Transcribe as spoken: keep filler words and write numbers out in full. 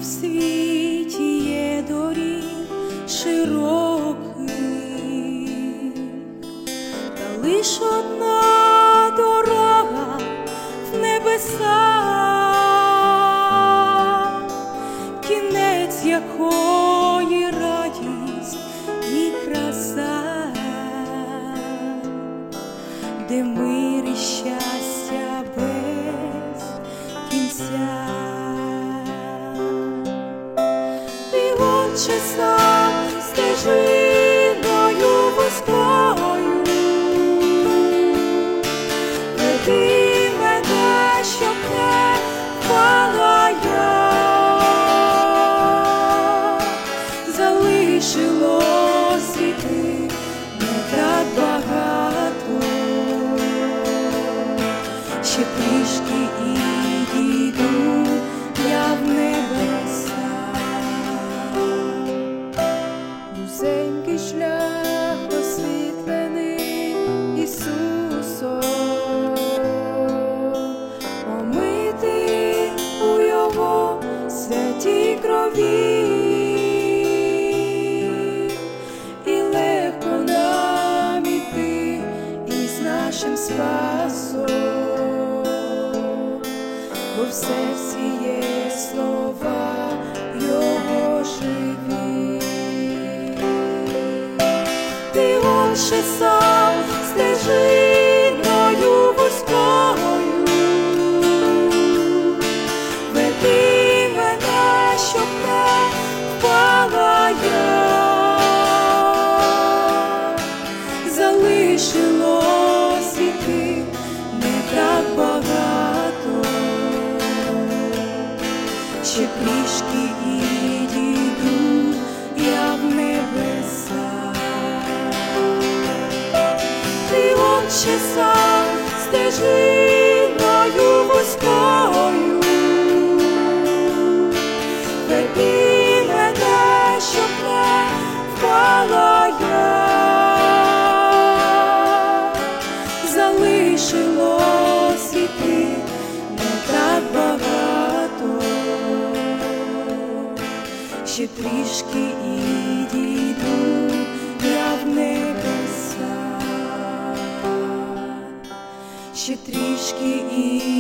світі є доріг широких, та лиш одна дорога в небеса, кінець якої радість і краса, де мир і щастя без кінця. Ти, Отче, сам стежиною вузькою веди мене, щоб не впала я. Залишилось іти не так багато, ще трішки і дійду я в небеса. Вузенький шлях освітлений Ісусом, омитий у Його святій крові, і легко нам іти із нашим спасом, бо в серці є слова Його живі. Ти, Отче, сам стежиною вузькою веди мене, щоб не впала я. Залишилось іти не так багато, ще трішки і дійду я в небеса. Ти, Отче, сам стежиною вузькою веди мене, щоб не впала я. Залишилось іти не так багато, ще трішки і дійду я в небеса, ще трішки і